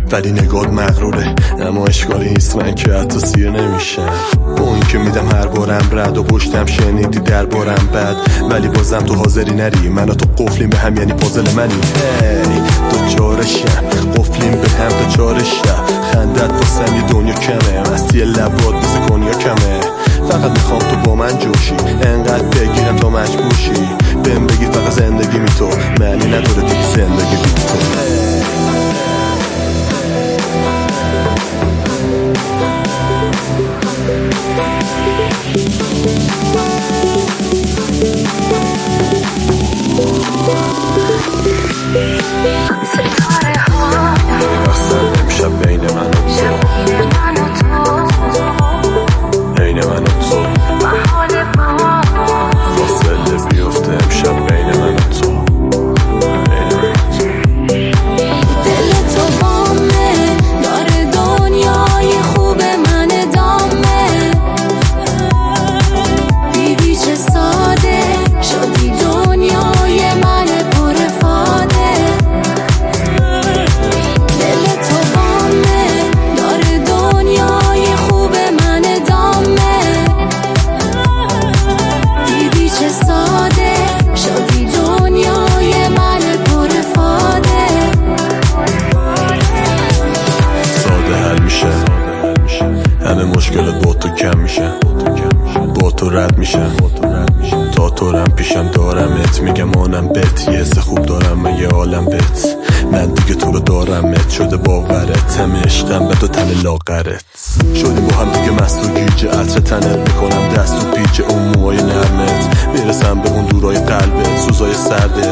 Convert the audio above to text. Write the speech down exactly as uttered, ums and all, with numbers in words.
ولی نگات مغروره، اما اشکالی نیست من که حتی سیر نمیشم. با این که میدم هر بارم رد و پشتم شنیدی دربارم بد، ولی بازم تو حاضری نری منو تو قفلیم به هم، یعنی پازل منی. هی تو چارشم قفلیم به هم تو چارشم، خندت واسم یه دنیا کمه، مستی لبات بزه کنیا کمه. فقط میخوام تو با من جوشی، انقدر بگیرم تا مجبورشی بهم بگی فقط زندگی می تو معنی نداره دیگه زندگی بی تو. ستاره ها وقت امشب بین من و تو، بین من و تو حال ما فاصله بیفته امشب بین من و تو، بین من و تو. دل تو بامه داره دنیای خوب من دامه، دیدی چه ساده شدی دنیای من پرفاده. دل تو بامه داره دنیای خوب من دامه، دیدی چه ساده شدی دنیای من پرفاده. ساده حل میشه همه مشکلات با تو کم میشه، با تو رد میشم تا تو رم پیشم دارمت، میگم آنم بت یه حس خوب دارم من یه عالم بت، من دیگه تو رو دارمت شده باورت، همه عشقم به تو تن لاغرت. شدیم با هم دیگه مست و گیج، عطر تنت میکنم دست و پیچ اون موهای نرمت، میرسم به اون دورای قلبت، سوزای سرد